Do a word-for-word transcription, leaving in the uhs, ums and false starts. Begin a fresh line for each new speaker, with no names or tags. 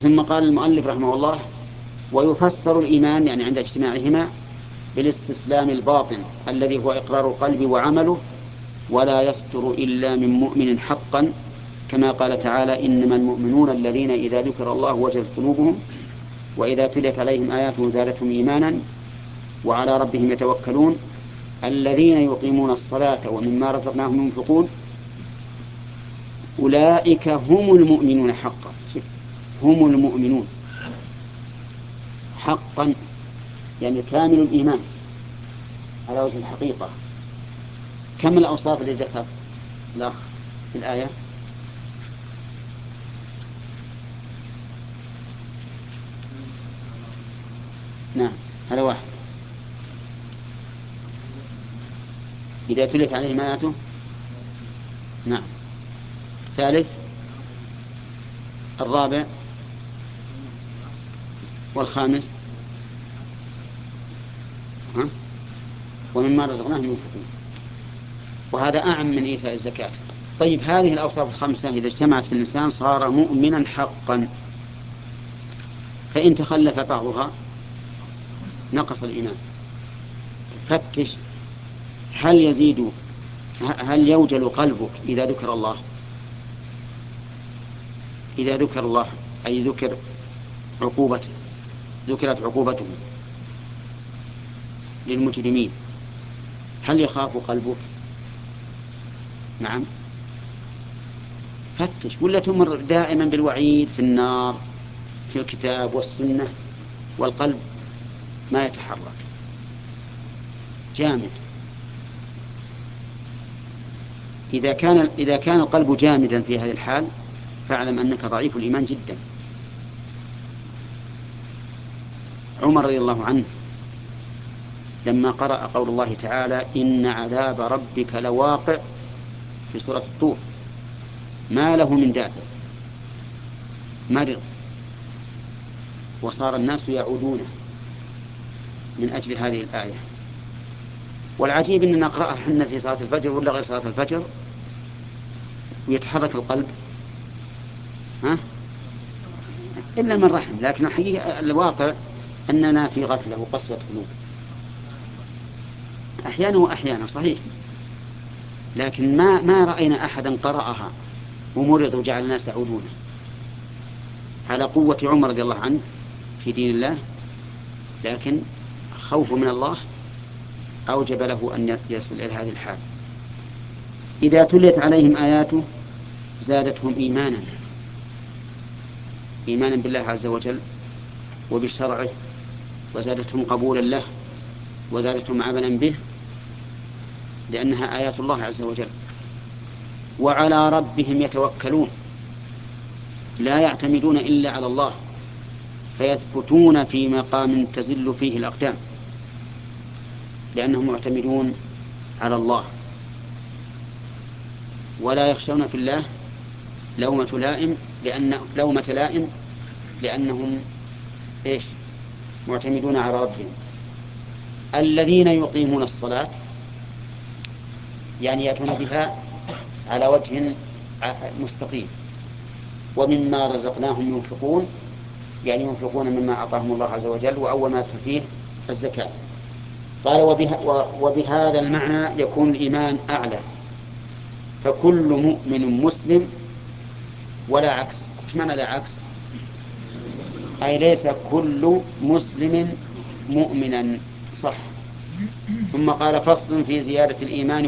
ثم قال المؤلف رحمه الله: ويفسر الإيمان يعني عند اجتماعهما بالاستسلام الباطن الذي هو إقرار القلب وعمله، ولا يصدر إلا من مؤمن حقا، كما قال تعالى: إنما المؤمنون الذين إذا ذكر الله وجلت قلوبهم وإذا تليت عليهم آياته زادتهم إيمانا وعلى ربهم يتوكلون الذين يقيمون الصلاة ومما رزقناهم ينفقون أولئك هم المؤمنون حقا. هم المؤمنون حقا يعني كامل الإيمان على وجه الحقيقة. كم الأوصاف التي ذكر الأخ في الآية؟ نعم، هذا واحد. إذا تليت عليهم آياته. نعم. ثالث. الرابع والخامس. ها؟ ومما رزقناهم ينفقون. وهذا أعم من إيتاء الزكاة. طيب، هذه الأوصاف الخمسة إذا اجتمعت في الإنسان صار مؤمنا حقا، فإن تخلف بعضها نقص الإيمان. فتش هل يزيد هل يوجل قلبك إذا ذكر الله؟ إذا ذكر الله أي ذكر عقوبته ذكرت عقوبته للمجرمين، هل يخاف قلبك؟ نعم. فتش، ولا تمر دائما بالوعيد في النار في الكتاب والسنة والقلب ما يتحرك، جامد. إذا كان إذا كان القلب جامدا في هذه الحال فاعلم أنك ضعيف الإيمان جدا. عمر رضي الله عنه لما قرأ قول الله تعالى: إن عذاب ربك لواقع، في سورة الطور، ما له من دافع، مرض، وصار الناس يعودونه من أجل هذه الآية. والعجيب أننا نقرأها حنا في صلاة الفجر ولا غير صلاة الفجر ويتحرك القلب، ها؟ إلا من رحم. لكن الحقيقة الواقع أننا في غفلة وقسوة قلوب أحيانا وأحيانا، صحيح، لكن ما ما رأينا أحدا قرأها ومرض وجعل الناس يعودونه. على قوة عمر رضي الله عنه في دين الله، لكن خوف من الله أوجب له أن يصل إلى هذه الحال. إذا تليت عليهم آياته زادتهم إيمانا إيمانا بالله عز وجل وبشرعه، وزادتهم قبولا له، وزادتهم عملا به، لأنها آيات الله عز وجل. وعلى ربهم يتوكلون، لا يعتمدون إلا على الله، فيثبتون في مقام تزل فيه الأقدام، لأنهم معتمدون على الله. ولا يخشون في الله لومة لائم، لأن لومة لائم لأنهم إيش؟ معتمدون على ربهم. الذين يقيمون الصلاة يعني يأتون بها على وجه مستقيم. وممما رزقناهم ينفقون يعني ينفقون مما أعطاهم الله عز وجل، وأول ما يدخل فيه الزكاة. قال: وبه وبهذا المعنى يكون الإيمان أعلى، فكل مؤمن مسلم ولا عكس. إيش معنى لا عكس؟ أي ليس كل مسلم مؤمنا، صح. ثم قال: فصل في زيادة الإيمان